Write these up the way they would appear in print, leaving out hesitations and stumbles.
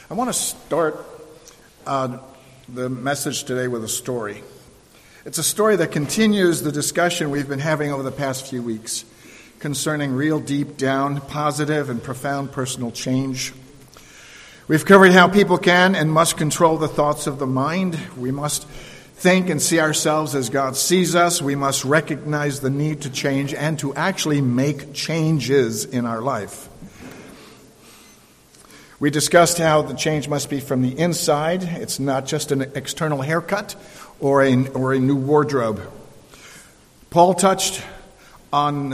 I want to start the message today with a story. It's a story that continues the discussion we've been having over the past few weeks concerning real deep down, positive and profound personal change. We've covered how people can and must control the thoughts of the mind. We must think and see ourselves as God sees us. We must recognize the need to change and to actually make changes in our life. We discussed how the change must be from the inside. It's not just an external haircut or a new wardrobe. Paul touched on,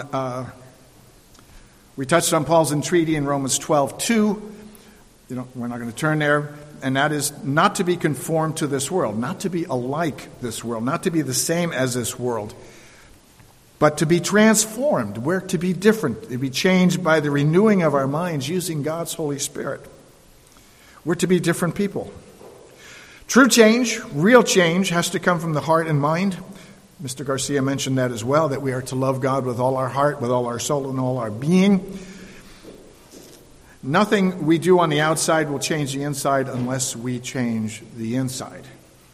we touched on Paul's entreaty in Romans 12:2. We're not going to turn there. And that is not to be conformed to this world, not to be alike this world, not to be the same as this world, but to be transformed. We're to be different, to be changed by the renewing of our minds using God's Holy Spirit. We're to be different people. True change, real change, has to come from the heart and mind. Mr. Garcia mentioned that as well, that we are to love God with all our heart, with all our soul, and all our being. Nothing we do on the outside will change the inside unless we change the inside.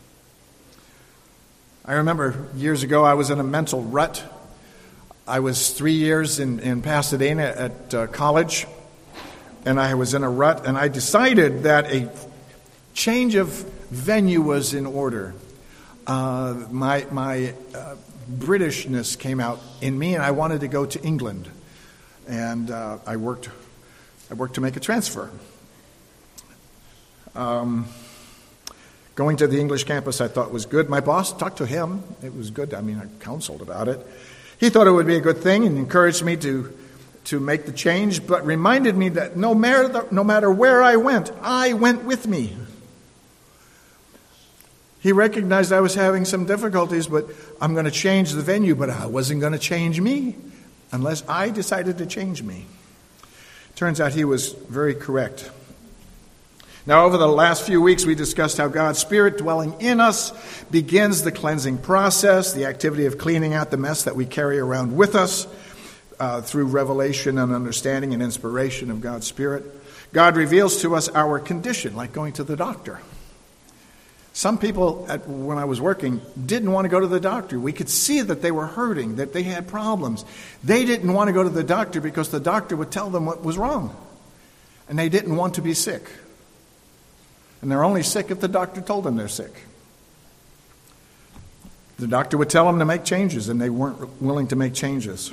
I remember years ago I was in a mental rut. I was 3 years in Pasadena at college, and I was in a rut, and I decided that a change of venue was in order. My Britishness came out in me, and I wanted to go to England, and I worked to make a transfer. Going to the English campus I thought was good. My boss, talked to him. It was good. I counseled about it. He thought it would be a good thing and encouraged me to make the change, but reminded me that no matter where I went with me. He recognized I was having some difficulties, but I'm going to change the venue, but I wasn't going to change me unless I decided to change me. Turns out he was very correct. Now, over the last few weeks, we discussed how God's Spirit dwelling in us begins the cleansing process, the activity of cleaning out the mess that we carry around with us through revelation and understanding and inspiration of God's Spirit. God reveals to us our condition, like going to the doctor. Some people, when I was working, didn't want to go to the doctor. We could see that they were hurting, that they had problems. They didn't want to go to the doctor because the doctor would tell them what was wrong. And they didn't want to be sick. And they're only sick if the doctor told them they're sick. The doctor would tell them to make changes, and they weren't willing to make changes.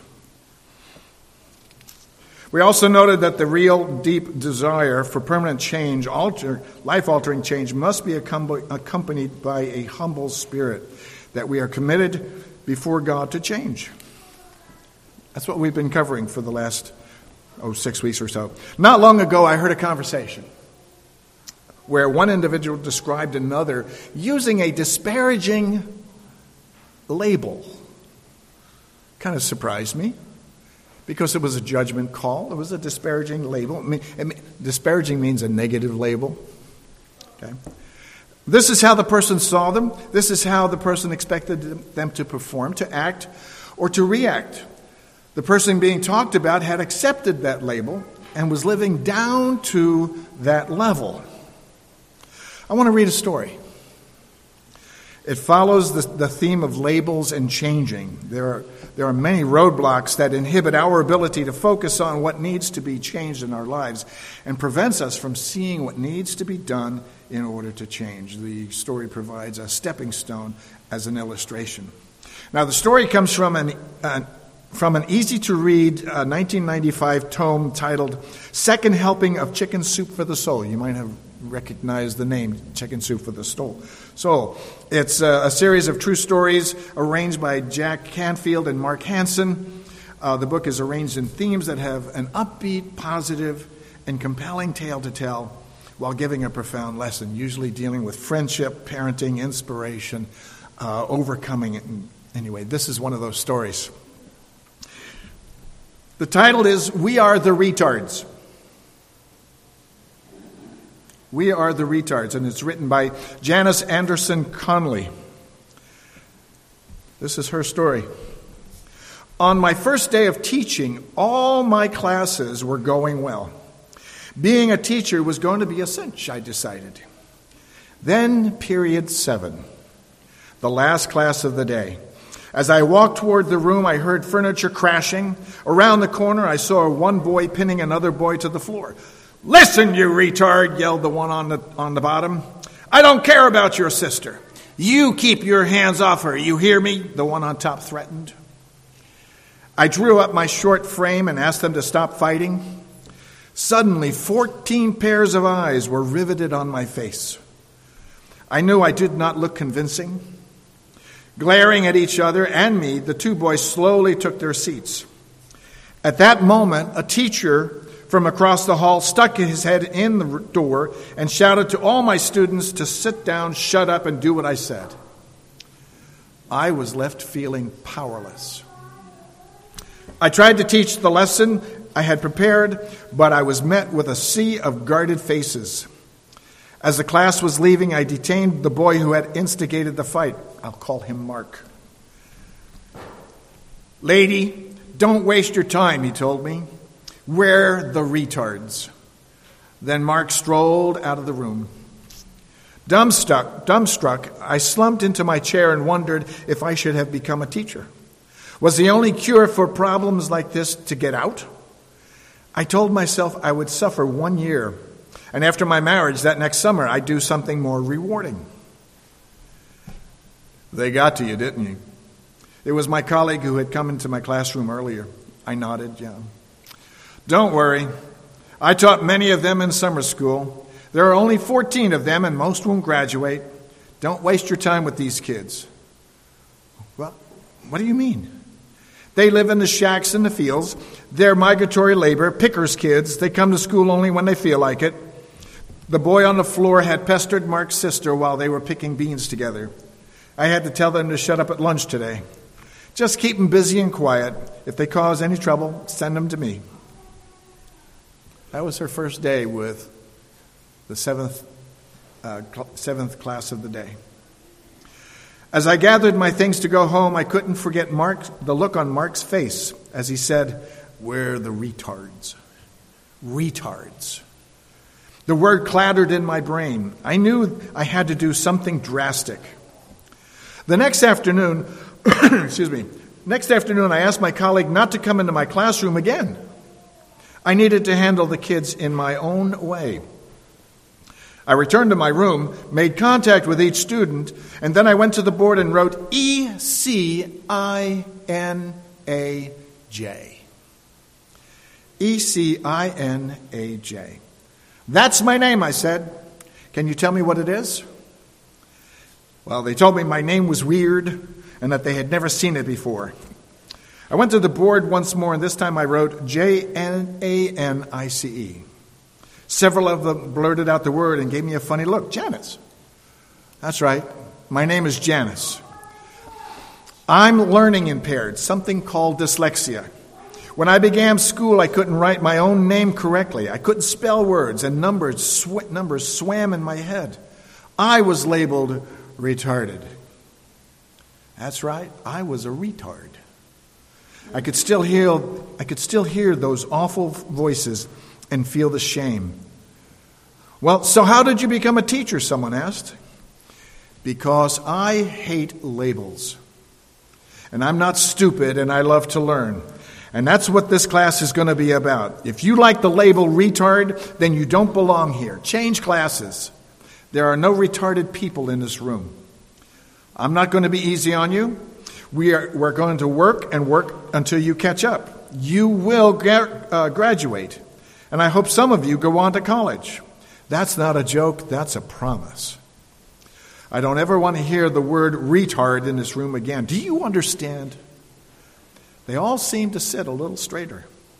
We also noted that the real deep desire for permanent change, life-altering change, must be accompanied by a humble spirit, that we are committed before God to change. That's what we've been covering for the last 6 weeks or so. Not long ago, I heard a conversation where one individual described another using a disparaging label. Kind of surprised me. Because it was a judgment call. It was a disparaging label. Disparaging means a negative label. Okay. This is how the person saw them. This is how the person expected them to perform, to act, or to react. The person being talked about had accepted that label and was living down to that level. I want to read a story. It follows the theme of labels and changing. There are many roadblocks that inhibit our ability to focus on what needs to be changed in our lives and prevents us from seeing what needs to be done in order to change. The story provides a stepping stone as an illustration. Now, the story comes from an easy-to-read 1995 tome titled Second Helping of Chicken Soup for the Soul. You might have recognized the name, Chicken Soup for the Soul. So, it's a series of true stories arranged by Jack Canfield and Mark Hansen. The book is arranged in themes that have an upbeat, positive, and compelling tale to tell while giving a profound lesson, usually dealing with friendship, parenting, inspiration, overcoming it. Anyway, this is one of those stories. The title is We Are the Retards. We Are the Retards, and it's written by Janice Anderson Conley. This is her story. On my first day of teaching, all my classes were going well. Being a teacher was going to be a cinch, I decided. Then period 7, the last class of the day. As I walked toward the room, I heard furniture crashing. Around the corner, I saw one boy pinning another boy to the floor. "Listen, you retard," yelled the one on the bottom. "I don't care about your sister. You keep your hands off her, you hear me?" the one on top threatened. I drew up my short frame and asked them to stop fighting. Suddenly, 14 pairs of eyes were riveted on my face. I knew I did not look convincing. Glaring at each other and me, the two boys slowly took their seats. At that moment, a teacher from across the hall stuck his head in the door and shouted to all my students to sit down, shut up, and do what I said. I was left feeling powerless. I tried to teach the lesson I had prepared, but I was met with a sea of guarded faces. As the class was leaving, I detained the boy who had instigated the fight. I'll call him Mark. "Lady, don't waste your time," he told me. "We're the retards." Then Mark strolled out of the room. Dumbstruck, I slumped into my chair and wondered if I should have become a teacher. Was the only cure for problems like this to get out? I told myself I would suffer 1 year, and after my marriage that next summer I'd do something more rewarding. They got to you, didn't you? It was my colleague who had come into my classroom earlier. I nodded, yeah. "Don't worry. I taught many of them in summer school. There are only 14 of them, and most won't graduate. Don't waste your time with these kids." "Well, what do you mean?" "They live in the shacks in the fields. They're migratory labor, pickers' kids. They come to school only when they feel like it." The boy on the floor had pestered Mark's sister while they were picking beans together. I had to tell them to shut up at lunch today. Just keep them busy and quiet. If they cause any trouble, send them to me. That was her first day with the seventh class of the day. As I gathered my things to go home, I couldn't forget the look on Mark's face as he said, "We're the retards." Retards. The word clattered in my brain. I knew I had to do something drastic. The next afternoon, I asked my colleague not to come into my classroom again. I needed to handle the kids in my own way. I returned to my room, made contact with each student, and then I went to the board and wrote E-C-I-N-A-J. E-C-I-N-A-J. "That's my name," I said. "Can you tell me what it is?" Well, they told me my name was weird and that they had never seen it before. I went to the board once more, and this time I wrote J-N-A-N-I-C-E. Several of them blurted out the word and gave me a funny look. "Janice." "That's right. My name is Janice. I'm learning impaired, something called dyslexia. When I began school, I couldn't write my own name correctly. I couldn't spell words, and numbers swam in my head. I was labeled retarded." That's right. I was a retard. I could still hear those awful voices and feel the shame. "Well, so how did you become a teacher?" someone asked. "Because I hate labels. And I'm not stupid, and I love to learn. And that's what this class is going to be about. If you like the label retard, then you don't belong here. Change classes. There are no retarded people in this room. I'm not going to be easy on you. We're going to work and work until you catch up. You will graduate. And I hope some of you go on to college. That's not a joke, that's a promise. I don't ever want to hear the word retard in this room again. Do you understand?" They all seemed to sit a little straighter.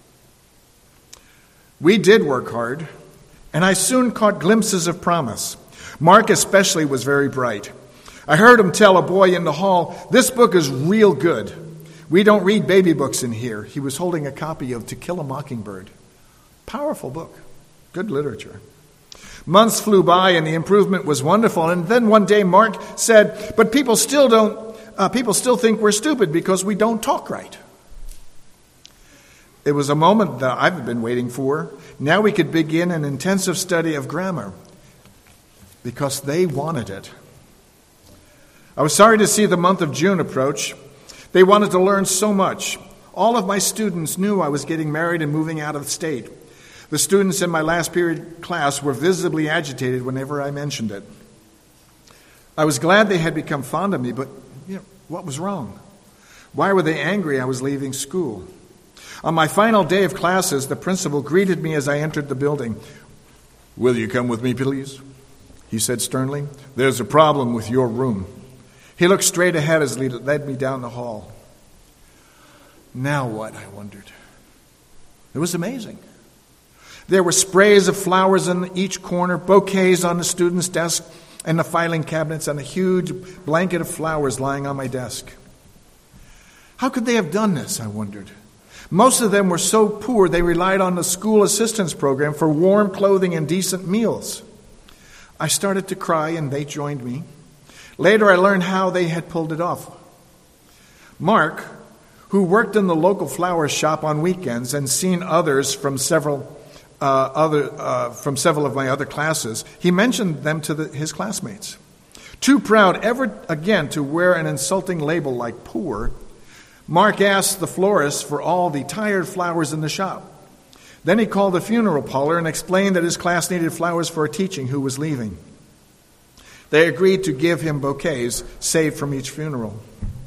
We did work hard, and I soon caught glimpses of promise. Mark especially was very bright. I heard him tell a boy in the hall, "This book is real good. We don't read baby books in here." He was holding a copy of To Kill a Mockingbird. Powerful book. Good literature. Months flew by and the improvement was wonderful. And then one day Mark said, "But people still think we're stupid because we don't talk right." It was a moment that I've been waiting for. Now we could begin an intensive study of grammar because they wanted it. I was sorry to see the month of June approach. They wanted to learn so much. All of my students knew I was getting married and moving out of state. The students in my last period class were visibly agitated whenever I mentioned it. I was glad they had become fond of me, but what was wrong? Why were they angry I was leaving school? On my final day of classes, the principal greeted me as I entered the building. "Will you come with me, please?" he said sternly. "There's a problem with your room." He looked straight ahead as he led me down the hall. Now what, I wondered. It was amazing. There were sprays of flowers in each corner, bouquets on the students' desk and the filing cabinets, and a huge blanket of flowers lying on my desk. How could they have done this, I wondered. Most of them were so poor they relied on the school assistance program for warm clothing and decent meals. I started to cry and they joined me. Later I learned how they had pulled it off. Mark, who worked in the local flower shop on weekends and seen others from several of my other classes, he mentioned them to his classmates. Too proud ever again to wear an insulting label like poor, Mark asked the florist for all the tired flowers in the shop. Then he called the funeral parlor and explained that his class needed flowers for a teaching who was leaving. They agreed to give him bouquets saved from each funeral.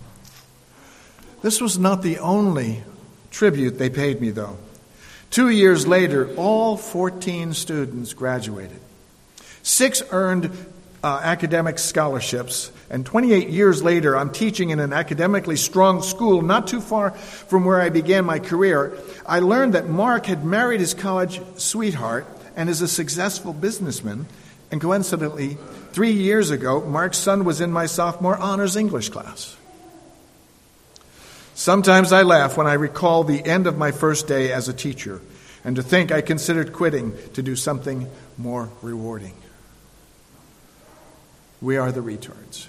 This was not the only tribute they paid me, though. 2 years later, all 14 students graduated. 6 earned academic scholarships, and 28 years later, I'm teaching in an academically strong school not too far from where I began my career. I learned that Mark had married his college sweetheart and is a successful businessman, and coincidentally, 3 years ago, Mark's son was in my sophomore honors English class. Sometimes I laugh when I recall the end of my first day as a teacher, and to think I considered quitting to do something more rewarding. We are the retards.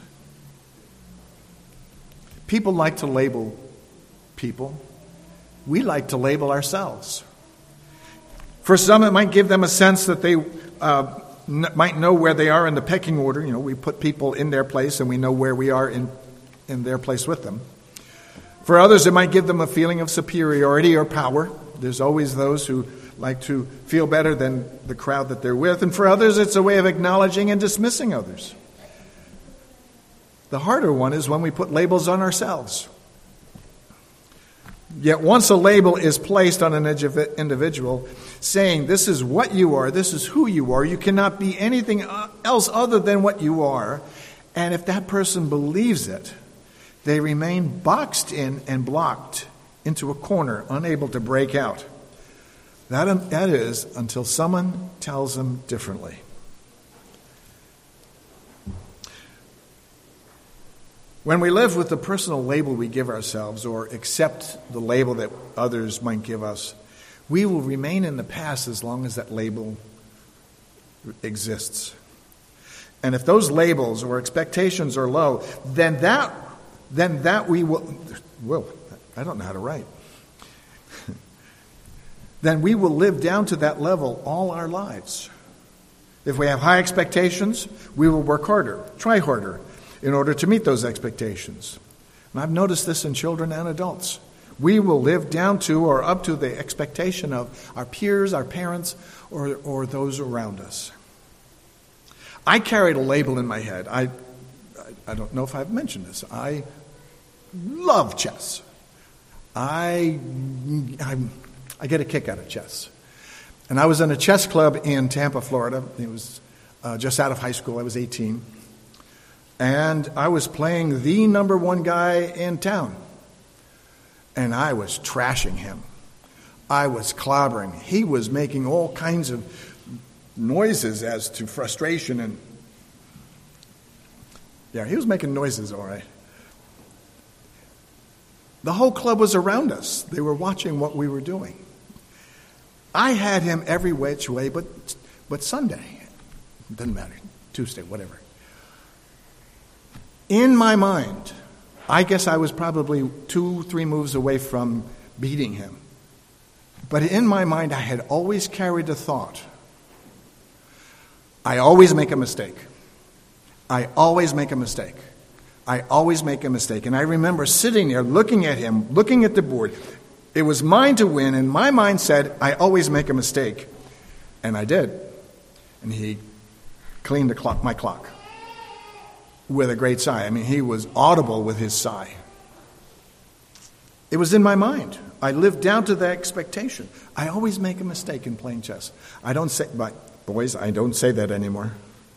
People like to label people. We like to label ourselves. For some, it might give them a sense that they might know where they are in the pecking order. We put people in their place and we know where we are in their place with them. For others, it might give them a feeling of superiority or power. There's always those who like to feel better than the crowd that they're with. And for others, it's a way of acknowledging and dismissing others. The harder one is when we put labels on ourselves. Yet once a label is placed on an individual, saying this is what you are, this is who you are, you cannot be anything else other than what you are, and if that person believes it, they remain boxed in and blocked into a corner, unable to break out. That is until someone tells them differently. When we live with the personal label we give ourselves or accept the label that others might give us, we will remain in the past as long as that label exists. And if those labels or expectations are low, then that we will, I don't know how to write. Then we will live down to that level all our lives. If we have high expectations, we will work harder, try harder, in order to meet those expectations. And I've noticed this in children and adults. We will live down to or up to the expectation of our peers, our parents, or those around us. I carried a label in my head. I don't know if I've mentioned this. I love chess. I get a kick out of chess. And I was in a chess club in Tampa, Florida. It was just out of high school. I was 18. And I was playing the number one guy in town. And I was trashing him. I was clobbering. He was making all kinds of noises as to frustration. And yeah, he was making noises, all right. The whole club was around us. They were watching what we were doing. I had him every which way but Sunday. It doesn't matter. Tuesday, whatever. In my mind, I guess I was probably 2-3 moves away from beating him. But in my mind, I had always carried the thought, I always make a mistake. I always make a mistake. I always make a mistake. And I remember sitting there looking at him, looking at the board. It was mine to win, and my mind said, I always make a mistake. And I did. And he cleaned my clock with a great sigh. I mean, he was audible with his sigh. It was in my mind. I lived down to that expectation. I always make a mistake in playing chess. I don't say, but boys, I don't say that anymore.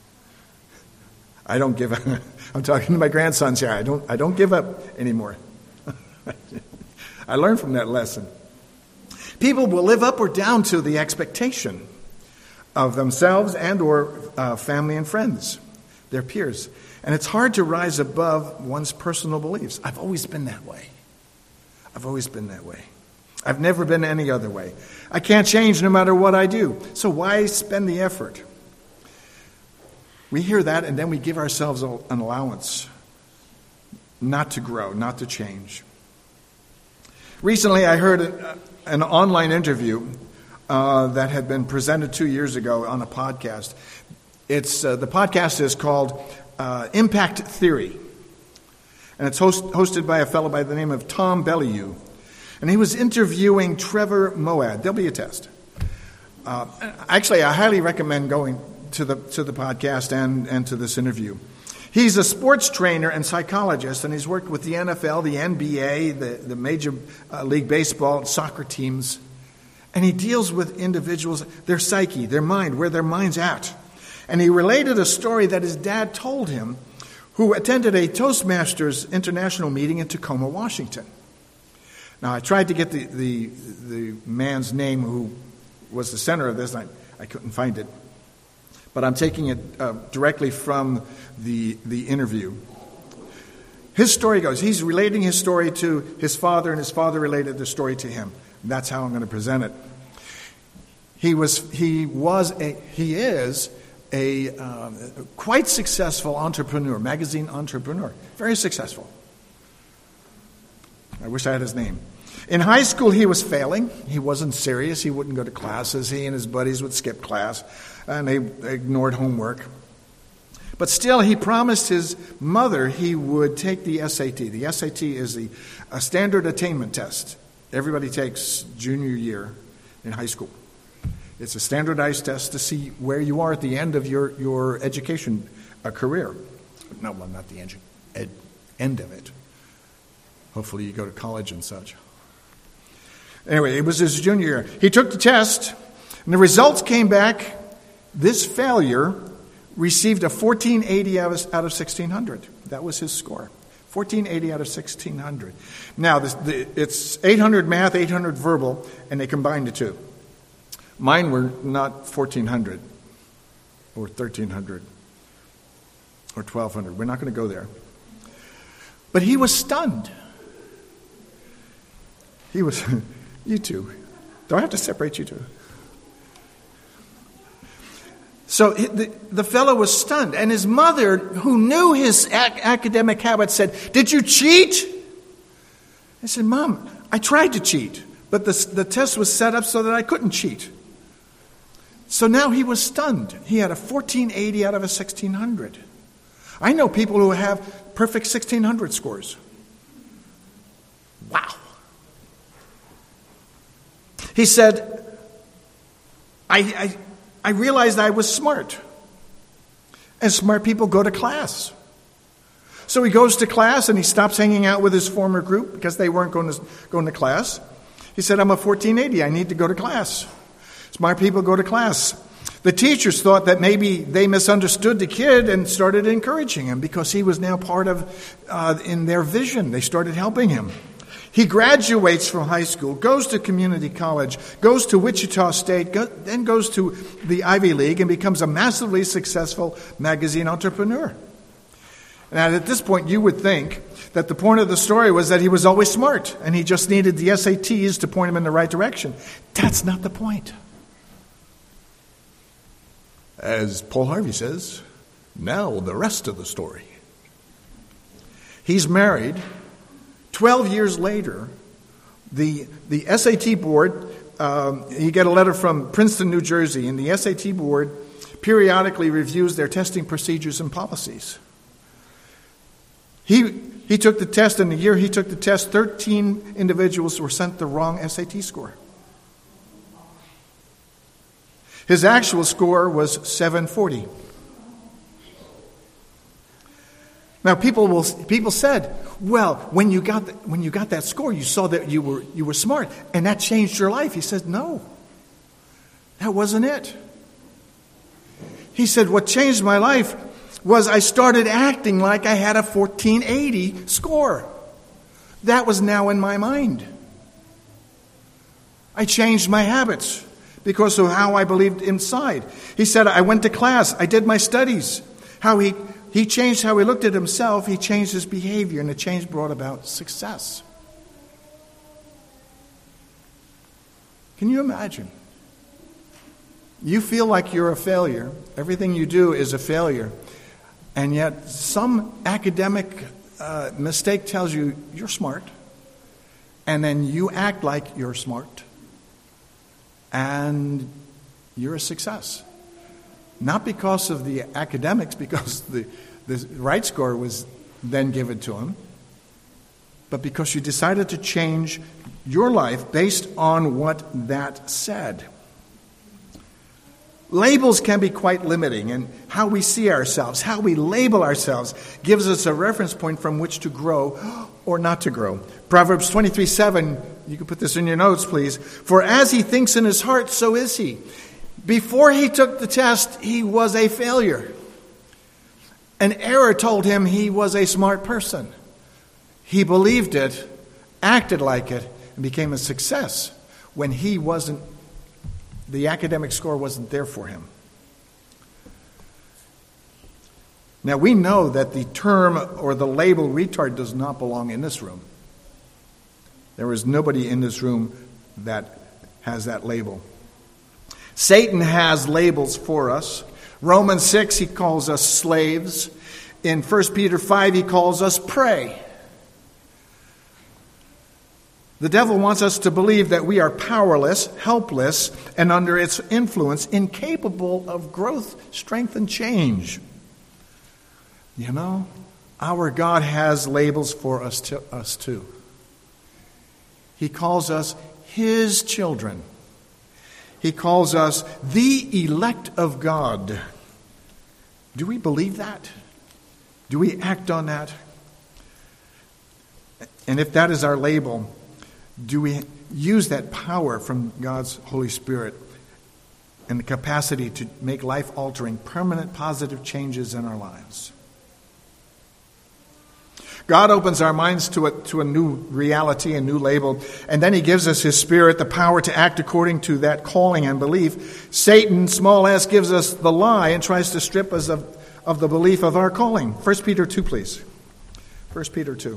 I don't give up. I'm talking to my grandsons here. I don't give up anymore. I learned from that lesson. People will live up or down to the expectation of themselves and or family and friends, their peers. And it's hard to rise above one's personal beliefs. I've always been that way. I've never been any other way. I can't change no matter what I do. So why spend the effort? We hear that and then we give ourselves an allowance not to grow, not to change. Recently I heard an online interview that had been presented 2 years ago on a podcast. The podcast is called Impact Theory. And it's hosted by a fellow by the name of Tom Bellew. And he was interviewing Trevor Moawad. There'll be a test. Actually, I highly recommend going to the podcast and to this interview. He's a sports trainer and psychologist, and he's worked with the NFL, the NBA, the Major League Baseball, soccer teams. And he deals with individuals, their psyche, their mind, where their mind's at. And he related a story that his dad told him, who attended a Toastmasters International meeting in Tacoma, Washington. Now, I tried to get the man's name who was the center of this, and I couldn't find it. But I'm taking it directly from the interview. His story goes, he's relating his story to his father, and his father related the story to him. And that's how I'm going to present it. He is a quite successful entrepreneur, magazine entrepreneur. Very successful. I wish I had his name. In high school, he was failing. He wasn't serious. He wouldn't go to classes. He and his buddies would skip class, and they ignored homework. But still, he promised his mother he would take the SAT. The SAT is a standard attainment test everybody takes junior year in high school. It's a standardized test to see where you are at the end of your education career. No, well, not the end of it. Hopefully you go to college and such. Anyway, it was his junior year. He took the test, and the results came back. This failure received a 1480 out of 1600. That was his score. 1480 out of 1600. Now, it's 800 math, 800 verbal, and they combined the two. Mine were not 1400 or 1300 or 1200. We're not going to go there. But he was stunned. He was, you two. Do I have to separate you two? So the fellow was stunned. And his mother, who knew his academic habits, said, "Did you cheat?" I said, "Mom, I tried to cheat, but the test was set up so that I couldn't cheat." So now he was stunned. He had a 1480 out of a 1600. I know people who have perfect 1600 scores. Wow. He said, I realized I was smart. And smart people go to class. So he goes to class and he stops hanging out with his former group because they weren't going to class. He said, "I'm a 1480. I need to go to class." Smart people go to class. The teachers thought that maybe they misunderstood the kid and started encouraging him because he was now part of, in their vision. They started helping him. He graduates from high school, goes to community college, goes to Wichita State, then goes to the Ivy League and becomes a massively successful magazine entrepreneur. And at this point, you would think that the point of the story was that he was always smart and he just needed the SATs to point him in the right direction. That's not the point. As Paul Harvey says, now the rest of the story. He's married. 12 years later, the SAT board you get a letter from Princeton, New Jersey, and the SAT board periodically reviews their testing procedures and policies. He took the test, and the year he took the test, 13 individuals were sent the wrong SAT score. His actual score was 740. Now, people said, well, when you got that score, you saw that you were smart, and that changed your life. He said, no, that wasn't it. He said, what changed my life was I started acting like I had a 1480 score. That was now in my mind. I changed my habits because of how I believed inside. He said, I went to class, I did my studies. How he changed how he looked at himself, he changed his behavior, and the change brought about success. Can you imagine? You feel like you're a failure. Everything you do is a failure. And yet some academic mistake tells you you're smart. And then you act like you're smart. And you're a success. Not because of the academics, because the right score was then given to him, but because you decided to change your life based on what that said. Labels can be quite limiting, and how we see ourselves, how we label ourselves, gives us a reference point from which to grow or not to grow. Proverbs 23:7, you can put this in your notes, please. For as he thinks in his heart, so is he. Before he took the test, he was a failure. An error told him he was a smart person. He believed it, acted like it, and became a success when the academic score wasn't there for him. Now, we know that the term or the label retard does not belong in this room. There is nobody in this room that has that label. Satan has labels for us. Romans 6, he calls us slaves. In 1 Peter 5, he calls us prey. The devil wants us to believe that we are powerless, helpless, and under its influence, incapable of growth, strength, and change. You know, our God has labels for us too. He calls us his children. He calls us the elect of God. Do we believe that? Do we act on that? And if that is our label, do we use that power from God's Holy Spirit and the capacity to make life-altering, permanent, positive changes in our lives? God opens our minds to a new reality, a new label, and then he gives us his Spirit, the power to act according to that calling and belief. Satan, small s, gives us the lie and tries to strip us of the belief of our calling. 1 Peter 2, please. 1 Peter 2.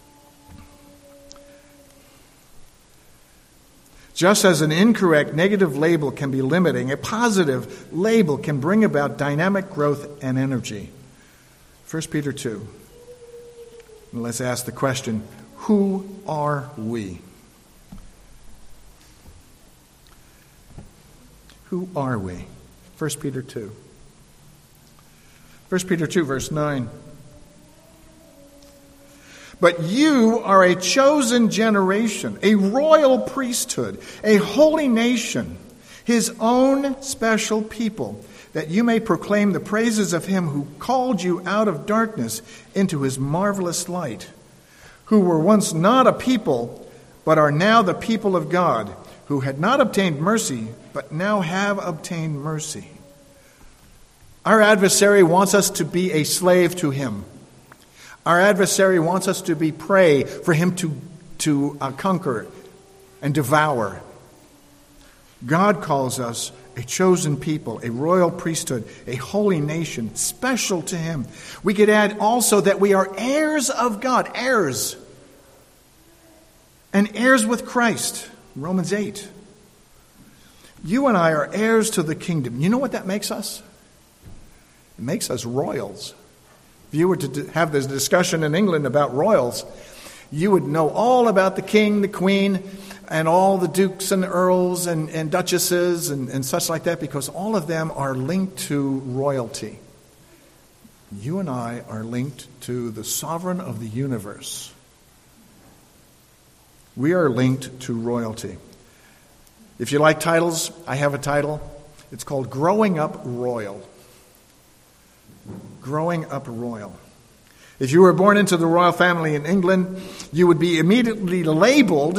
Just as an incorrect negative label can be limiting, a positive label can bring about dynamic growth and energy. 1 Peter 2. And let's ask the question, who are we? Who are we? 1 Peter 2. 1 Peter 2, verse 9. But you are a chosen generation, a royal priesthood, a holy nation, his own special people, that you may proclaim the praises of him who called you out of darkness into his marvelous light, who were once not a people, but are now the people of God, who had not obtained mercy, but now have obtained mercy. Our adversary wants us to be a slave to him. Our adversary wants us to be prey for him to conquer and devour. God calls us a chosen people, a royal priesthood, a holy nation, special to him. We could add also that we are heirs of God, heirs. And heirs with Christ, Romans 8. You and I are heirs to the kingdom. You know what that makes us? It makes us royals. If you were to have this discussion in England about royals, you would know all about the king, the queen, and all the dukes and earls and duchesses and such like that, because all of them are linked to royalty. You and I are linked to the sovereign of the universe. We are linked to royalty. If you like titles, I have a title. It's called Growing Up Royal. Growing Up Royal. If you were born into the royal family in England, you would be immediately labels,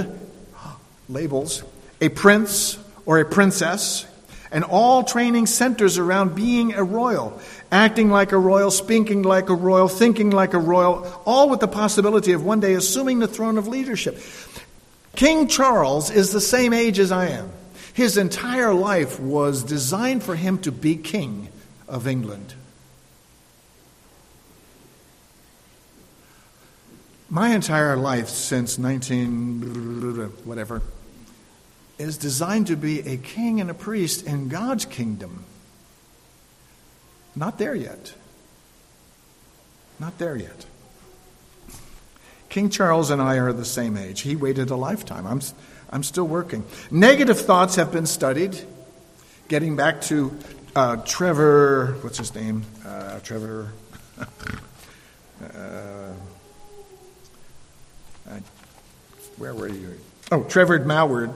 a prince or a princess, and all training centers around being a royal, acting like a royal, speaking like a royal, thinking like a royal, all with the possibility of one day assuming the throne of leadership. King Charles is the same age as I am. His entire life was designed for him to be king of England. My entire life since 19 is designed to be a king and a priest in God's kingdom. Not there yet. Not there yet. King Charles and I are the same age. He waited a lifetime. I'm still working. Negative thoughts have been studied. Getting back to Trevor, what's his name? Trevor. Where were you? Oh, Trevor Moward,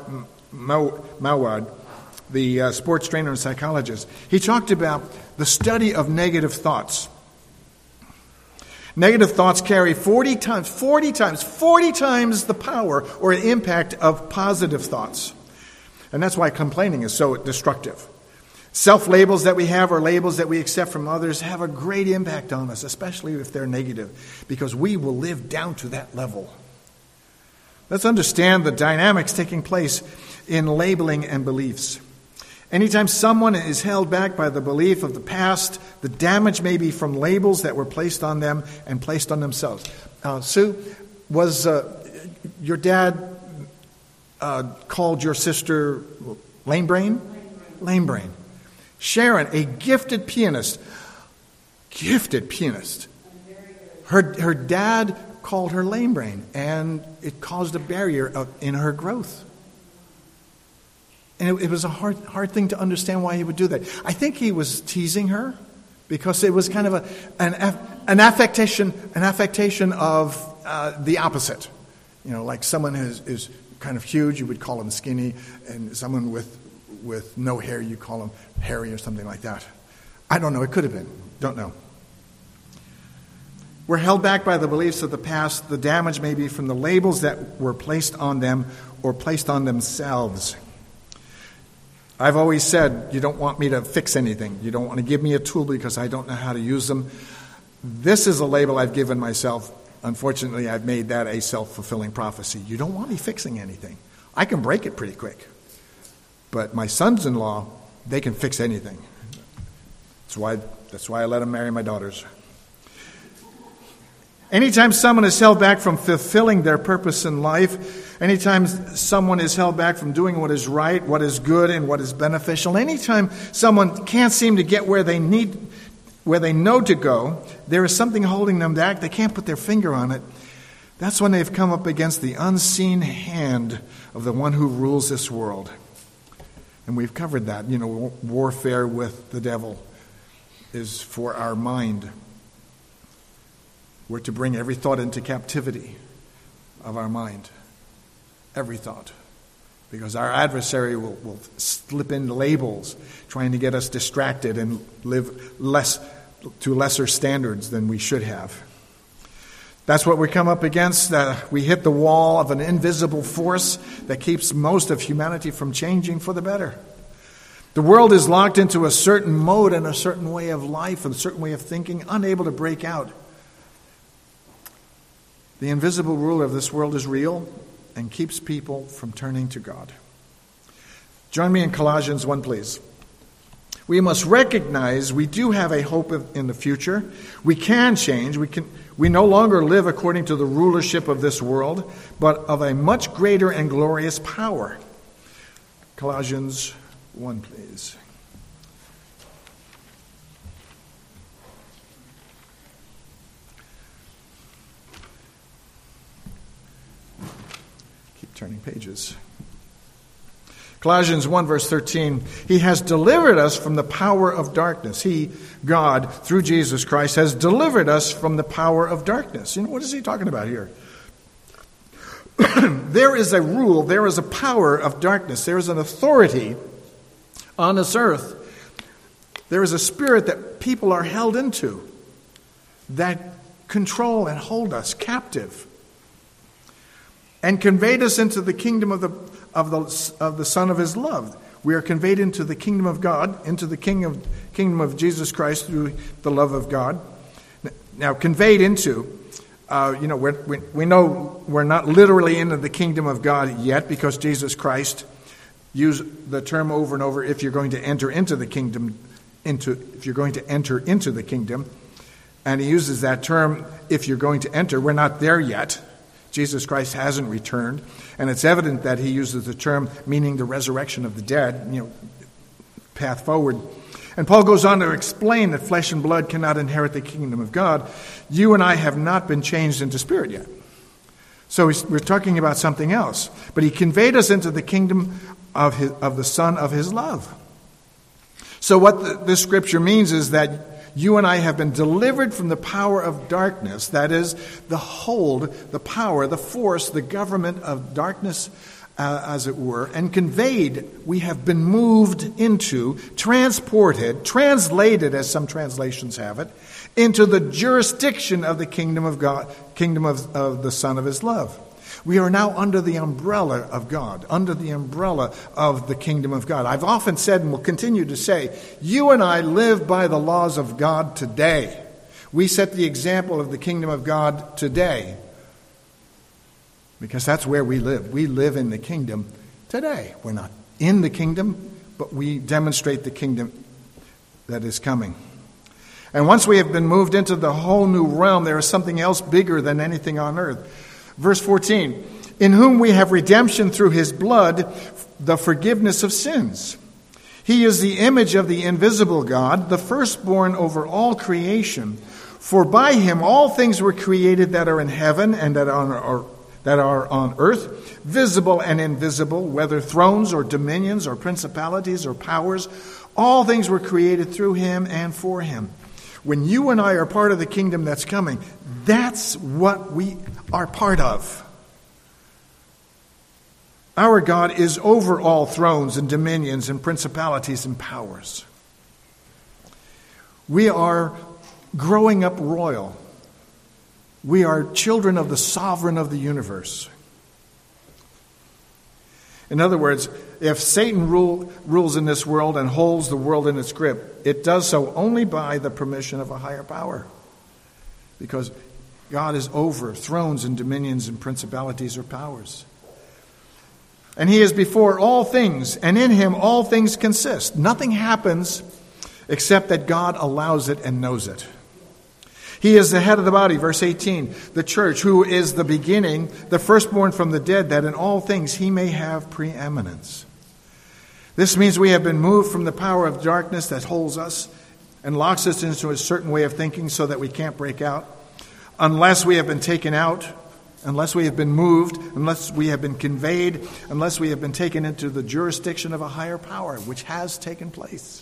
the sports trainer and psychologist. He talked about the study of negative thoughts. Negative thoughts carry 40 times the power or impact of positive thoughts. And that's why complaining is so destructive. Self-labels that we have or labels that we accept from others have a great impact on us, especially if they're negative, because we will live down to that level. Let's understand the dynamics taking place in labeling and beliefs. Anytime someone is held back by the belief of the past, the damage may be from labels that were placed on them and placed on themselves. Sue, was your dad called your sister lame brain? Lame brain. Sharon, a gifted pianist. Her dad called her lame brain, and it caused a barrier in her growth. And it was a hard thing to understand why he would do that. I think he was teasing her because it was kind of an affectation of the opposite. You know, like someone is kind of huge, you would call him skinny, and someone with no hair, you call him hairy or something like that. I don't know. It could have been. Don't know. We're held back by the beliefs of the past. The damage may be from the labels that were placed on them or placed on themselves. I've always said, you don't want me to fix anything. You don't want to give me a tool because I don't know how to use them. This is a label I've given myself. Unfortunately, I've made that a self-fulfilling prophecy. You don't want me fixing anything. I can break it pretty quick. But my sons-in-law, they can fix anything. That's why I let them marry my daughters. Anytime someone is held back from fulfilling their purpose in life, anytime someone is held back from doing what is right, what is good, and what is beneficial, anytime someone can't seem to get where they know to go, there is something holding them back, they can't put their finger on it, that's when they've come up against the unseen hand of the one who rules this world. And we've covered that. You know, warfare with the devil is for our mind. We're to bring every thought into captivity of our mind. Every thought. Because our adversary will slip in labels, trying to get us distracted and live to lesser standards than we should have. That's what we come up against. We hit the wall of an invisible force that keeps most of humanity from changing for the better. The world is locked into a certain mode and a certain way of life and a certain way of thinking, unable to break out. The invisible ruler of this world is real and keeps people from turning to God. Join me in Colossians 1, please. We must recognize we do have a hope in the future. We can change. We no longer live according to the rulership of this world, but of a much greater and glorious power. Colossians 1, please. Turning pages. Colossians 1 verse 13, He has delivered us from the power of darkness. He, God, through Jesus Christ, has delivered us from the power of darkness. You know, what is he talking about here? There is a rule, there is a power of darkness, there is an authority on this earth. There is a spirit that people are held into that control and hold us captive and conveyed us into the kingdom of the Son of His love. We are conveyed into the kingdom of God, into the kingdom of Jesus Christ through the love of God. Now, conveyed into, we know we're not literally into the kingdom of God yet because Jesus Christ used the term over and over. If you're going to enter into the kingdom, if you're going to enter into the kingdom, and He uses that term. If you're going to enter, we're not there yet. Jesus Christ hasn't returned, and it's evident that He uses the term meaning the resurrection of the dead, path forward. And Paul goes on to explain that flesh and blood cannot inherit the kingdom of God. You and I have not been changed into spirit yet. So we're talking about something else. But He conveyed us into the kingdom of the Son of His love. So what this scripture means is that you and I have been delivered from the power of darkness, that is, the hold, the power, the force, the government of darkness, as it were, and conveyed, we have been moved into, transported, translated, as some translations have it, into the jurisdiction of the kingdom of God, kingdom of the Son of His love. We are now under the umbrella of God, under the umbrella of the kingdom of God. I've often said and will continue to say, you and I live by the laws of God today. We set the example of the kingdom of God today because that's where we live. We live in the kingdom today. We're not in the kingdom, but we demonstrate the kingdom that is coming. And once we have been moved into the whole new realm, there is something else bigger than anything on earth. Verse 14, in whom we have redemption through His blood, the forgiveness of sins. He is the image of the invisible God, the firstborn over all creation. For by Him all things were created that are in heaven and that are on earth, visible and invisible, whether thrones or dominions or principalities or powers. All things were created through Him and for Him. When you and I are part of the kingdom that's coming, that's what we are part of. Our God is over all thrones and dominions and principalities and powers. We are growing up royal. We are children of the sovereign of the universe. In other words, if Satan rules in this world and holds the world in its grip, it does so only by the permission of a higher power. Because God is over thrones and dominions and principalities or powers. And He is before all things, and in Him all things consist. Nothing happens except that God allows it and knows it. He is the head of the body, verse 18, the church, who is the beginning, the firstborn from the dead, that in all things He may have preeminence. This means we have been moved from the power of darkness that holds us and locks us into a certain way of thinking so that we can't break out. Unless we have been taken out, unless we have been moved, unless we have been conveyed, unless we have been taken into the jurisdiction of a higher power, which has taken place.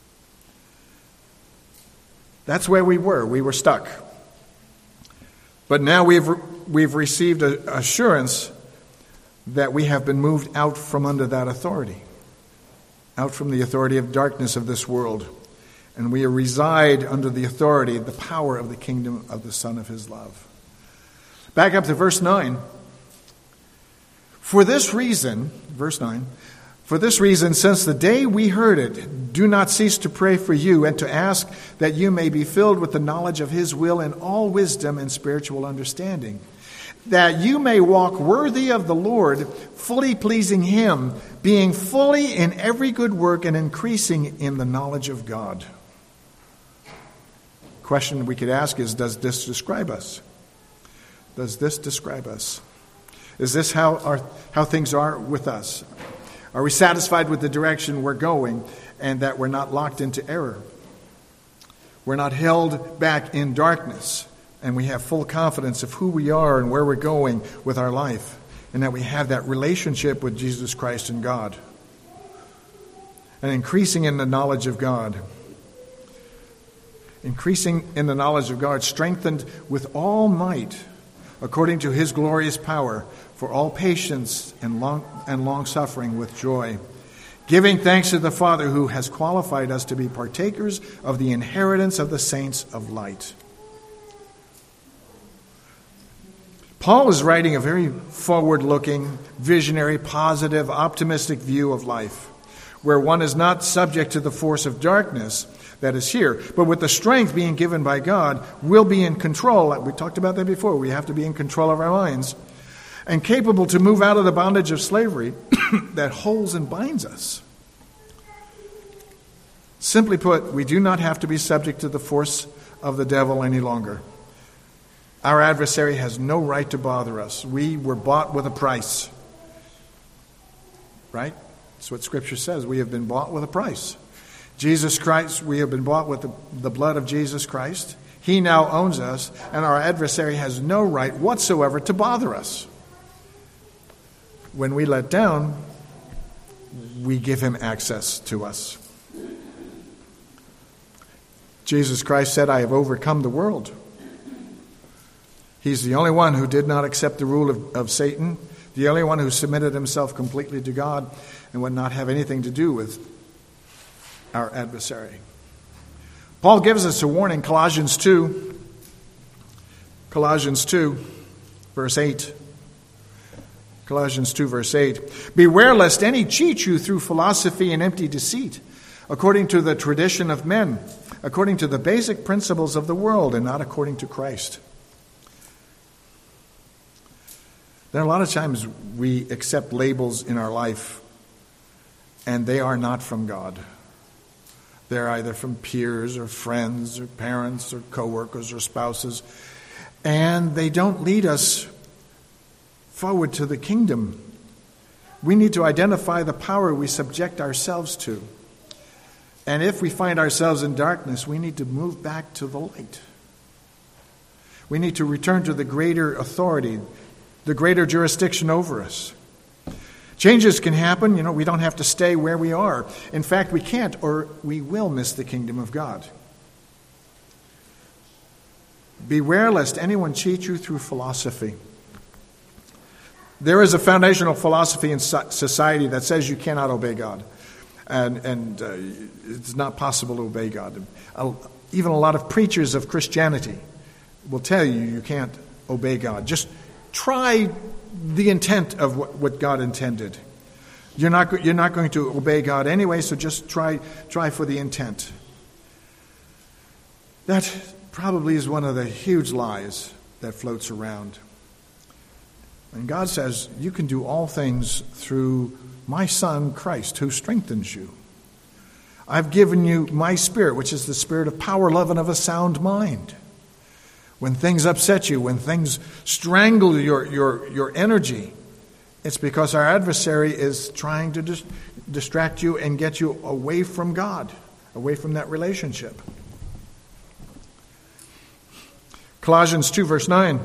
That's where we were. We were stuck. But now we've received assurance that we have been moved out from under that authority, out from the authority of darkness of this world. And we reside under the authority, the power of the kingdom of the Son of His love. Back up to verse 9. For this reason, verse 9, for this reason, since the day we heard it, do not cease to pray for you and to ask that you may be filled with the knowledge of His will in all wisdom and spiritual understanding, that you may walk worthy of the Lord, fully pleasing Him, being fully in every good work and increasing in the knowledge of God. Question we could ask is, does this describe us? Does this describe us? Is this how things are with us? Are we satisfied with the direction we're going and that we're not locked into error? We're not held back in darkness, and we have full confidence of who we are and where we're going with our life. and that we have that relationship with Jesus Christ and God, and increasing in the knowledge of God. Increasing in the knowledge of God, strengthened with all might, according to his glorious power, for all patience and long suffering with joy, giving thanks to the Father who has qualified us to be partakers of the inheritance of the saints of light. Paul is writing a very forward-looking, visionary, positive, optimistic view of life, where one is not subject to the force of darkness that is here, but with the strength being given by God, will be in control. We talked about that before. We have to be in control of our minds and capable to move out of the bondage of slavery that holds and binds us. Simply put, we do not have to be subject to the force of the devil any longer. Our adversary has no right to bother us. We were bought with a price. Right? That's what Scripture says. We have been bought with a price. Jesus Christ, we have been bought with the blood of Jesus Christ. He now owns us, and our adversary has no right whatsoever to bother us. When we let down, we give him access to us. Jesus Christ said, "I have overcome the world." He's the only one who did not accept the rule of Satan, the only one who submitted himself completely to God and would not have anything to do with our adversary. Paul gives us a warning, Colossians 2, verse 8. Colossians 2, verse 8. "Beware lest any cheat you through philosophy and empty deceit, according to the tradition of men, according to the basic principles of the world, and not according to Christ." There are a lot of times we accept labels in our life, and they are not from God. They're either from peers or friends or parents or coworkers or spouses, and they don't lead us forward to the kingdom. We need to identify the power we subject ourselves to. And if we find ourselves in darkness, we need to move back to the light. We need to return to the greater authority, the greater jurisdiction over us. Changes can happen. We don't have to stay where we are. In fact, we can't, or we will miss the kingdom of God. Beware lest anyone cheat you through philosophy. There is a foundational philosophy in society that says you cannot obey God. And it's not possible to obey God. Even a lot of preachers of Christianity will tell you you can't obey God. Just try the intent of what God intended. You're not going to obey God anyway, so just try for the intent. That probably is one of the huge lies that floats around. And God says, you can do all things through my Son, Christ, who strengthens you. I've given you my Spirit, which is the Spirit of power, love, and of a sound mind. When things upset you, when things strangle your energy, it's because our adversary is trying to distract you and get you away from God, away from that relationship. Colossians 2, verse 9.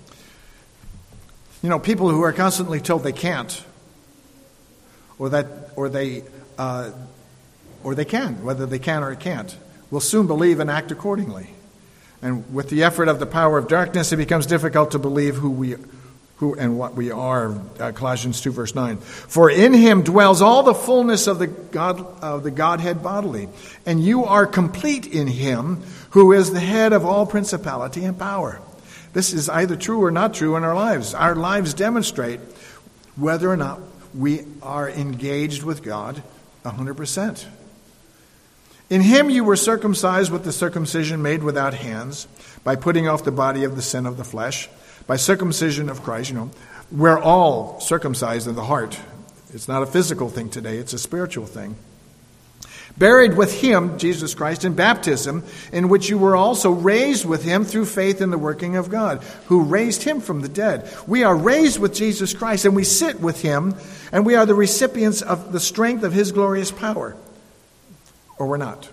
People who are constantly told they can't, or they can, whether they can or can't, will soon believe and act accordingly. And with the effort of the power of darkness, it becomes difficult to believe who and what we are. Colossians 2, verse 9. For in him dwells all the fullness of the Godhead bodily, and you are complete in him, who is the head of all principality and power. This is either true or not true in our lives. Our lives demonstrate whether or not we are engaged with God 100%. In him you were circumcised with the circumcision made without hands, by putting off the body of the sin of the flesh, by circumcision of Christ. We're all circumcised in the heart. It's not a physical thing today, it's a spiritual thing. Buried with him, Jesus Christ, in baptism, in which you were also raised with him through faith in the working of God, who raised him from the dead. We are raised with Jesus Christ, and we sit with him, and we are the recipients of the strength of his glorious power. Or we're not.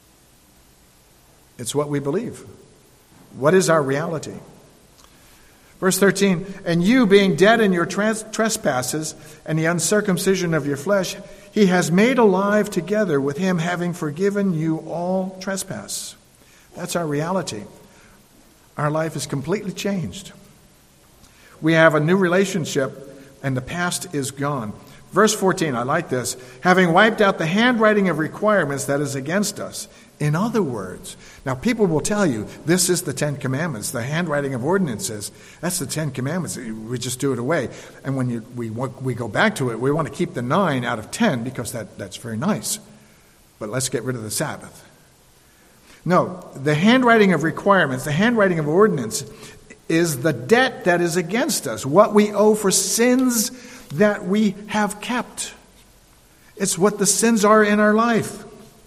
It's what we believe. What is our reality? Verse 13, and you being dead in your trespasses and the uncircumcision of your flesh, he has made alive together with him, having forgiven you all trespass. That's our reality. Our life is completely changed. We have a new relationship, and the past is gone. Verse 14, I like this. Having wiped out the handwriting of requirements that is against us. In other words, now people will tell you, this is the Ten Commandments, the handwriting of ordinances. That's the Ten Commandments. We just do it away. And when we go back to it, we want to keep the 9 out of 10 because that's very nice. But let's get rid of the Sabbath. No, the handwriting of requirements, the handwriting of ordinance is the debt that is against us, what we owe for sins that we have kept. It's what the sins are in our life.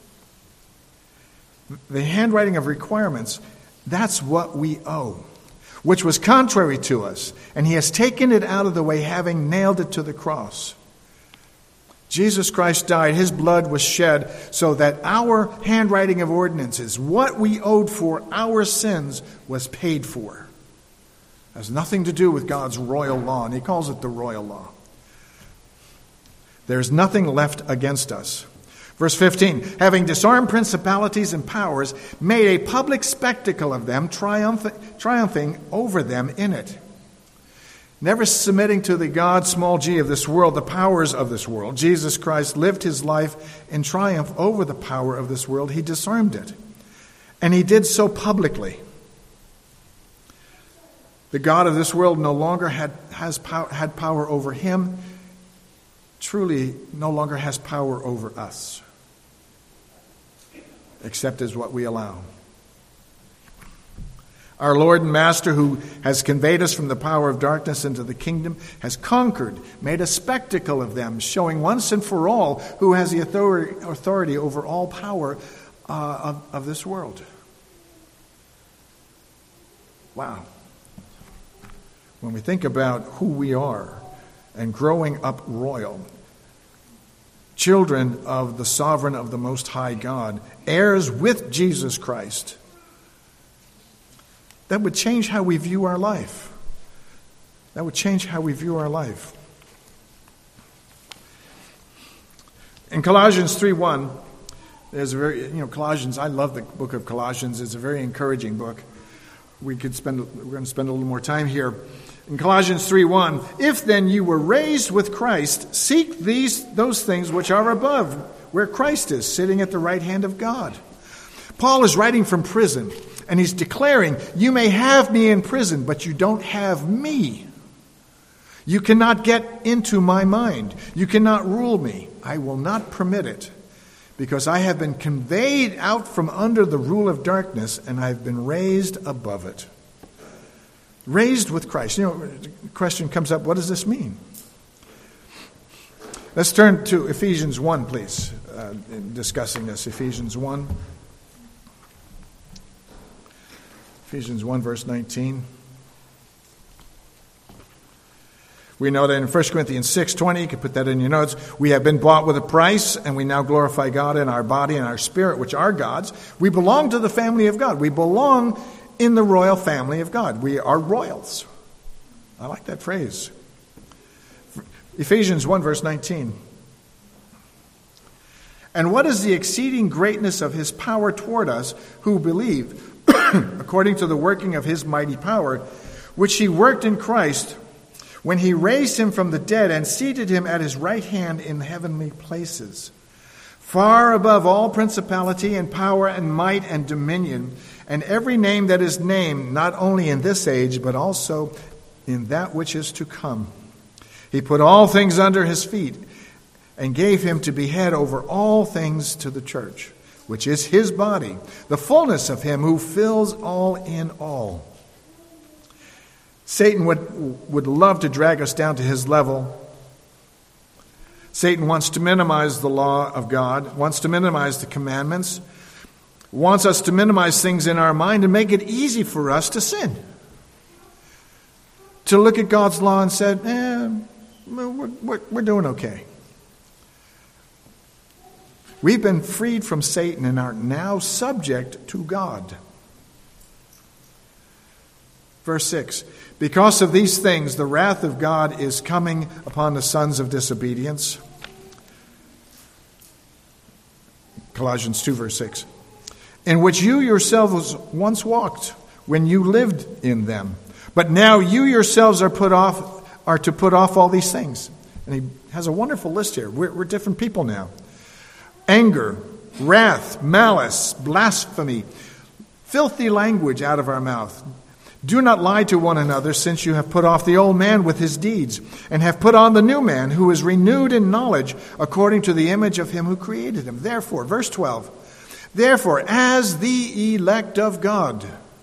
The handwriting of requirements, that's what we owe, which was contrary to us, and he has taken it out of the way, having nailed it to the cross. Jesus Christ died, his blood was shed, so that our handwriting of ordinances, what we owed for our sins, was paid for. It has nothing to do with God's royal law, and he calls it the royal law. There's nothing left against us. Verse 15, having disarmed principalities and powers, made a public spectacle of them, triumphing over them in it. Never submitting to the God, small g, of this world, the powers of this world, Jesus Christ lived his life in triumph over the power of this world. He disarmed it. And he did so publicly. The God of this world no longer had power over him, truly no longer has power over us, except as what we allow. Our Lord and Master, who has conveyed us from the power of darkness into the kingdom, has conquered, made a spectacle of them, showing once and for all who has the authority over all power of this world. Wow. When we think about who we are and growing up royal, children of the sovereign of the Most High God, heirs with Jesus Christ, that would change how we view our life. That would change how we view our life. In Colossians 3:1, there's a very, Colossians, I love the book of Colossians. It's a very encouraging book. We're going to spend a little more time here. In Colossians 3:1, if then you were raised with Christ, seek those things which are above, where Christ is, sitting at the right hand of God. Paul is writing from prison, and he's declaring, you may have me in prison, but you don't have me. You cannot get into my mind. You cannot rule me. I will not permit it, because I have been conveyed out from under the rule of darkness, and I've been raised above it. Raised with Christ. The question comes up, what does this mean? Let's turn to Ephesians 1, please, in discussing this. Ephesians 1. Ephesians 1, verse 19. We know that in 1 Corinthians 6:20, you can put that in your notes, we have been bought with a price, and we now glorify God in our body and our spirit, which are God's. We belong to the family of God. We belong in the royal family of God. We are royals. I like that phrase. Ephesians 1, verse 19. And what is the exceeding greatness of his power toward us who believe, according to the working of his mighty power, which he worked in Christ when he raised him from the dead and seated him at his right hand in heavenly places, far above all principality and power and might and dominion, and every name that is named, not only in this age, but also in that which is to come. He put all things under his feet and gave him to be head over all things to the church, which is his body, the fullness of him who fills all in all. Satan would love to drag us down to his level. Satan wants to minimize the law of God, wants to minimize the commandments, wants us to minimize things in our mind and make it easy for us to sin. To look at God's law and say, we're doing okay. We've been freed from Satan and are now subject to God. Verse 6, because of these things, the wrath of God is coming upon the sons of disobedience. Colossians 2, verse 6, in which you yourselves once walked when you lived in them. But now you yourselves are to put off all these things. And he has a wonderful list here. We're different people now. Anger, wrath, malice, blasphemy, filthy language out of our mouth. Do not lie to one another, since you have put off the old man with his deeds, and have put on the new man, who is renewed in knowledge according to the image of him who created him. Therefore, verse 12, therefore, as the elect of God.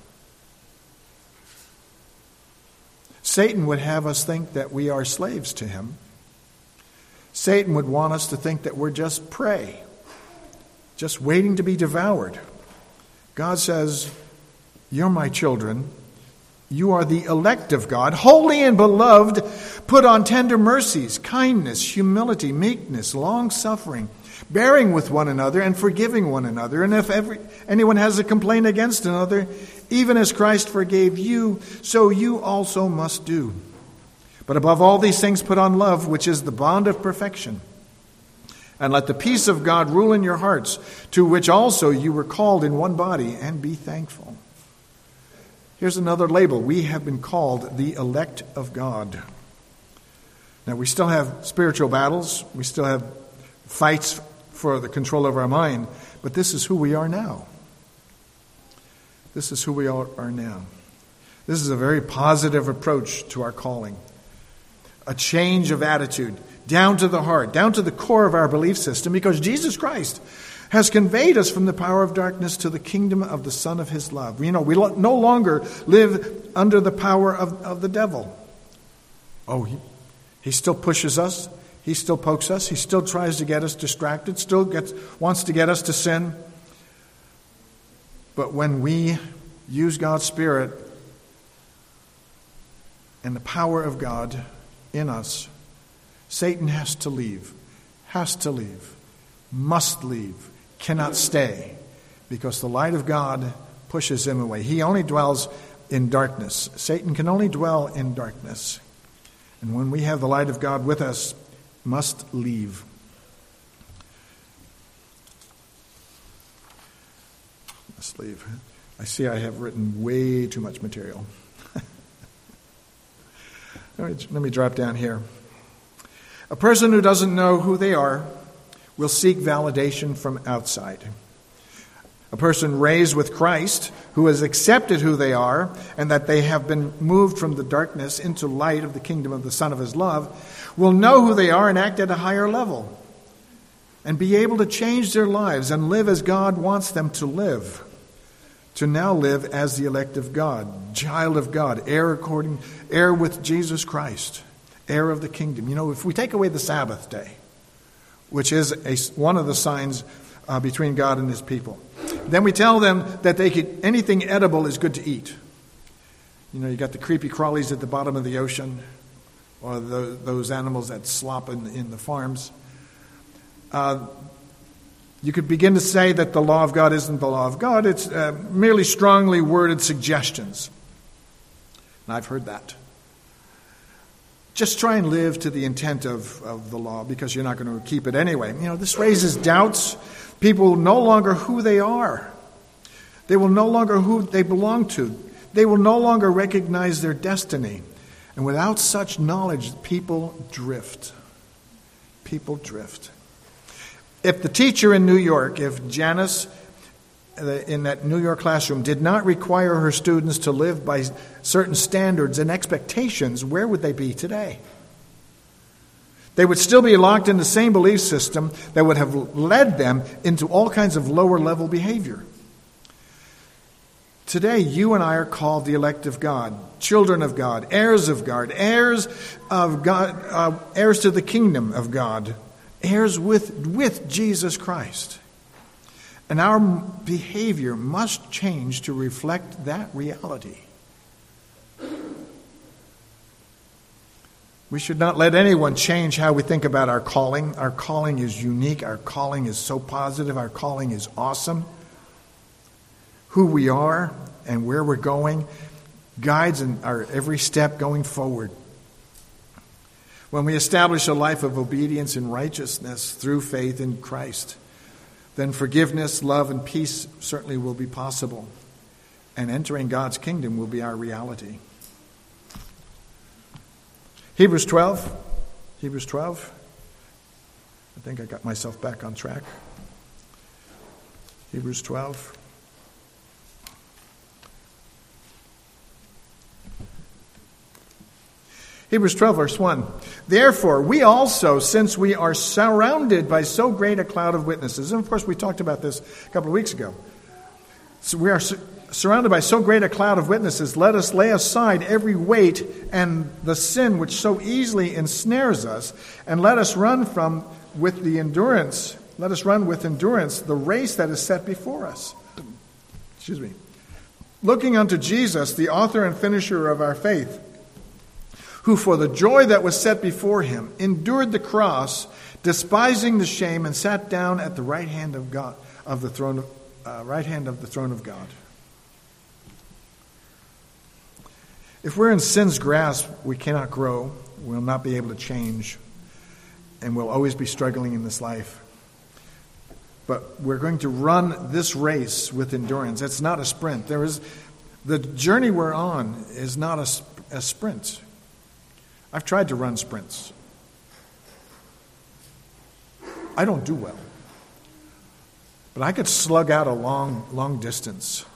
Satan would have us think that we are slaves to him. Satan would want us to think that we're just prey, just waiting to be devoured. God says, you're my children. You are the elect of God, holy and beloved. Put on tender mercies, kindness, humility, meekness, long-suffering, bearing with one another and forgiving one another. And if anyone has a complaint against another, even as Christ forgave you, so you also must do. But above all these things, put on love, which is the bond of perfection. And let the peace of God rule in your hearts, to which also you were called in one body, and be thankful. Here's another label. We have been called the elect of God. Now, we still have spiritual battles. We still have fights for the control of our mind. But this is who we are now. This is who we are now. This is a very positive approach to our calling. A change of attitude, down to the heart, down to the core of our belief system, because Jesus Christ has conveyed us from the power of darkness to the kingdom of the Son of his love. We no longer live under the power of the devil. Oh, he still pushes us. He still pokes us. He still tries to get us distracted, wants to get us to sin. But when we use God's Spirit and the power of God in us, Satan has to leave, must leave, cannot stay, because the light of God pushes him away. He only dwells in darkness. Satan can only dwell in darkness. And when we have the light of God with us, must leave. Must leave. I see I have written way too much material. Let me drop down here. A person who doesn't know who they are will seek validation from outside. A person raised with Christ, who has accepted who they are and that they have been moved from the darkness into light of the kingdom of the Son of his love, will know who they are and act at a higher level and be able to change their lives and live as God wants them to live. To now live as the elect of God, child of God, heir with Jesus Christ, heir of the kingdom. If we take away the Sabbath day, which is one of the signs between God and his people, then we tell them that anything edible is good to eat. You got the creepy crawlies at the bottom of the ocean, or those animals that slop in the farms. You could begin to say that the law of God isn't the law of God. It's merely strongly worded suggestions. And I've heard that. Just try and live to the intent of the law, because you're not going to keep it anyway. This raises doubts. People will no longer who they are. They will no longer who they belong to. They will no longer recognize their destiny. And without such knowledge, people drift. People drift. If the teacher in New York, if Janice in that New York classroom did not require her students to live by certain standards and expectations, where would they be today? They would still be locked in the same belief system that would have led them into all kinds of lower level behavior. Today, you and I are called the elect of God, children of God, heirs of God, heirs to the kingdom of God, heirs with Jesus Christ. And our behavior must change to reflect that reality. We should not let anyone change how we think about our calling. Our calling is unique. Our calling is so positive. Our calling is awesome. Who we are and where we're going guides in our every step going forward. When we establish a life of obedience and righteousness through faith in Christ, then forgiveness, love, and peace certainly will be possible. And entering God's kingdom will be our reality. Hebrews 12. I think I got myself back on track. Hebrews 12. Hebrews 12, verse 1. Therefore, we also, since we are surrounded by so great a cloud of witnesses, and of course we talked about this a couple of weeks ago. So we are surrounded by so great a cloud of witnesses, let us lay aside every weight and the sin which so easily ensnares us, and let us run with endurance the race that is set before us. Looking unto Jesus, the author and finisher of our faith, who for the joy that was set before him endured the cross, despising the shame, and sat down at the right hand of God, of the throne of God. If we're in sin's grasp, we cannot grow, we'll not be able to change, and we'll always be struggling in this life. But we're going to run this race with endurance. It's not a sprint. The journey we're on is not a sprint. I've tried to run sprints. I don't do well. But I could slug out a long distance.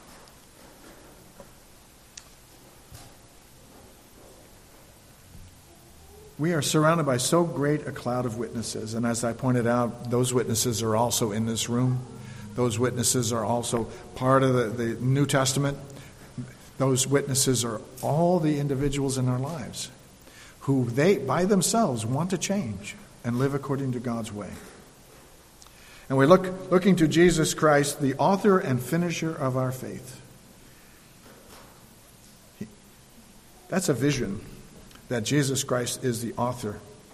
We are surrounded by so great a cloud of witnesses. And as I pointed out, those witnesses are also in this room. Those witnesses are also part of the New Testament. Those witnesses are all the individuals in our lives who they, by themselves, want to change and live according to God's way. And we're looking to Jesus Christ, the author and finisher of our faith. That's a vision, that Jesus Christ is the author.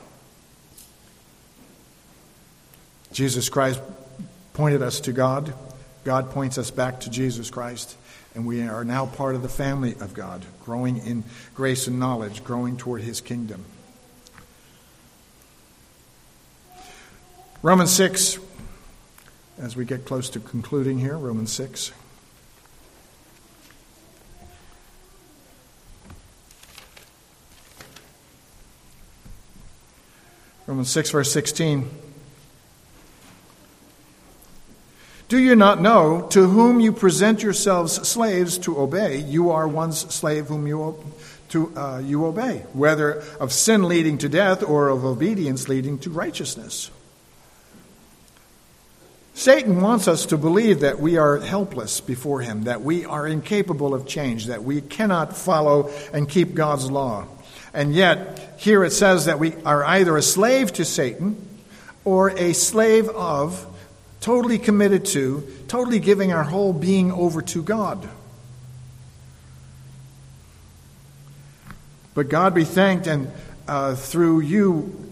Jesus Christ pointed us to God. God points us back to Jesus Christ. And we are now part of the family of God, growing in grace and knowledge, growing toward his kingdom. Romans 6, as we get close to concluding here, Romans 6. Romans 6, verse 16. Do you not know, to whom you present yourselves slaves to obey, you are one's slave whom you obey, whether of sin leading to death or of obedience leading to righteousness? Satan wants us to believe that we are helpless before him, that we are incapable of change, that we cannot follow and keep God's law. And yet, here it says that we are either a slave to Satan or a slave of, totally committed to, totally giving our whole being over to God. But God be thanked, and through you,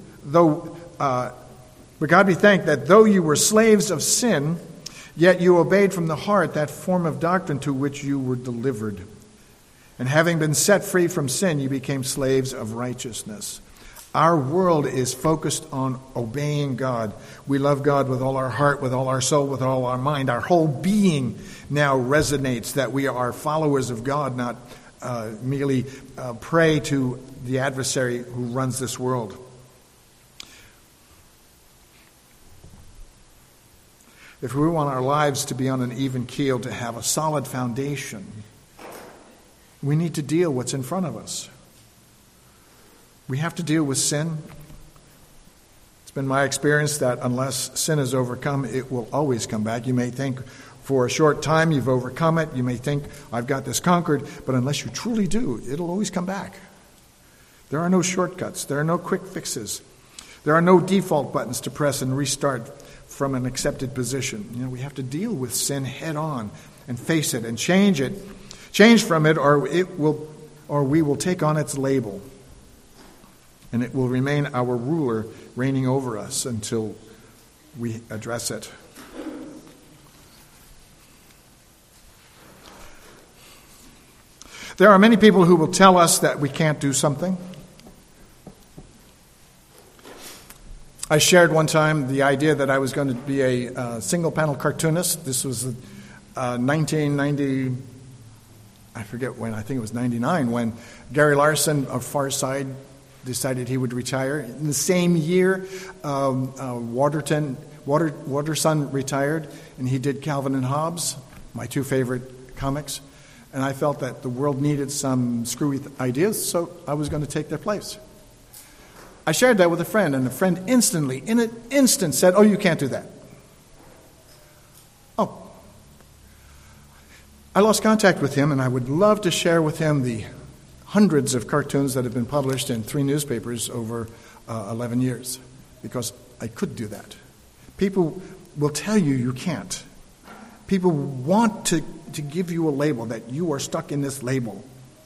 but God be thanked that though you were slaves of sin, yet you obeyed from the heart that form of doctrine to which you were delivered. And having been set free from sin, you became slaves of righteousness. Our world is focused on obeying God. We love God with all our heart, with all our soul, with all our mind. Our whole being now resonates that we are followers of God, not merely prey to the adversary who runs this world. If we want our lives to be on an even keel, to have a solid foundation, we need to deal what's in front of us. We have to deal with sin. It's been my experience that unless sin is overcome, it will always come back. You may think for a short time you've overcome it. You may think, I've got this conquered. But unless you truly do, it'll always come back. There are no shortcuts. There are no quick fixes. There are no default buttons to press and restart from an accepted position. We have to deal with sin head on and face it and change from it, or we will take on its label. And it will remain our ruler reigning over us until we address it. There are many people who will tell us that we can't do something. I shared one time the idea that I was going to be a single-panel cartoonist. This was 1990, I forget when, I think it was 99, when Gary Larson of Far Side decided he would retire. In the same year, Waterson retired, and he did Calvin and Hobbes, my two favorite comics. And I felt that the world needed some screwy ideas, so I was going to take their place. I shared that with a friend, and the friend instantly, in an instant, said, "Oh, you can't do that." Oh. I lost contact with him, and I would love to share with him the hundreds of cartoons that have been published in 3 newspapers over 11 years, because I could do that. People will tell you you can't. People want to give you a label, that you are stuck in this label.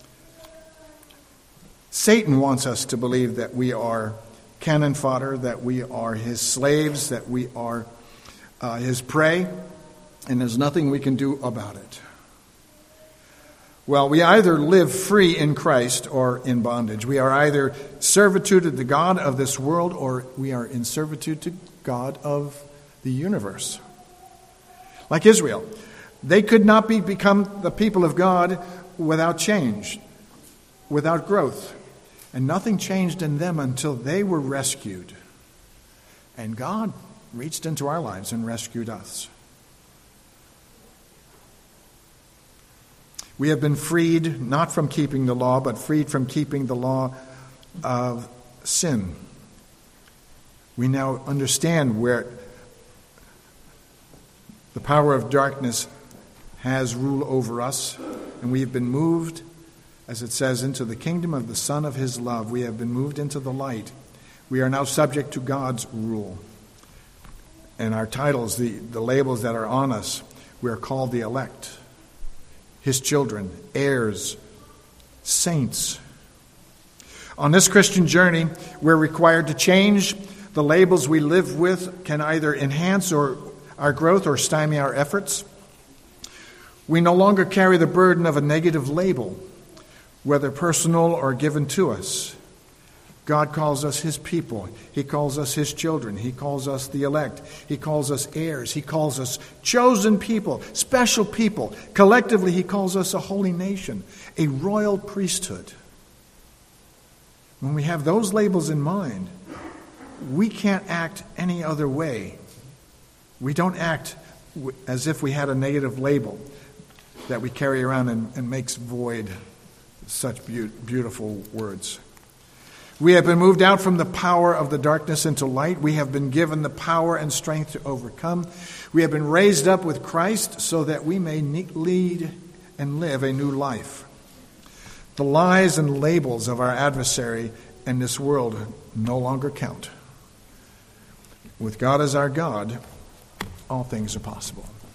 Satan wants us to believe that we are cannon fodder, that we are his slaves, that we are his prey, and there's nothing we can do about it. Well, we either live free in Christ or in bondage. We are either servitude to the God of this world, or we are in servitude to God of the universe. Like Israel, they could not become the people of God without change, without growth. And nothing changed in them until they were rescued. And God reached into our lives and rescued us. We have been freed not from keeping the law, but freed from keeping the law of sin. We now understand where the power of darkness has rule over us, and we have been moved, as it says, into the kingdom of the Son of his love. We have been moved into the light. We are now subject to God's rule. And our titles, the labels that are on us, we are called the elect, his children, heirs, saints. On this Christian journey, we're required to change. The labels we live with can either enhance our growth or stymie our efforts. We no longer carry the burden of a negative label, whether personal or given to us. God calls us his people. He calls us his children. He calls us the elect. He calls us heirs. He calls us chosen people, special people. Collectively, he calls us a holy nation, a royal priesthood. When we have those labels in mind, we can't act any other way. We don't act as if we had a negative label that we carry around and makes void such beautiful words. We have been moved out from the power of the darkness into light. We have been given the power and strength to overcome. We have been raised up with Christ so that we may lead and live a new life. The lies and labels of our adversary in this world no longer count. With God as our God, all things are possible.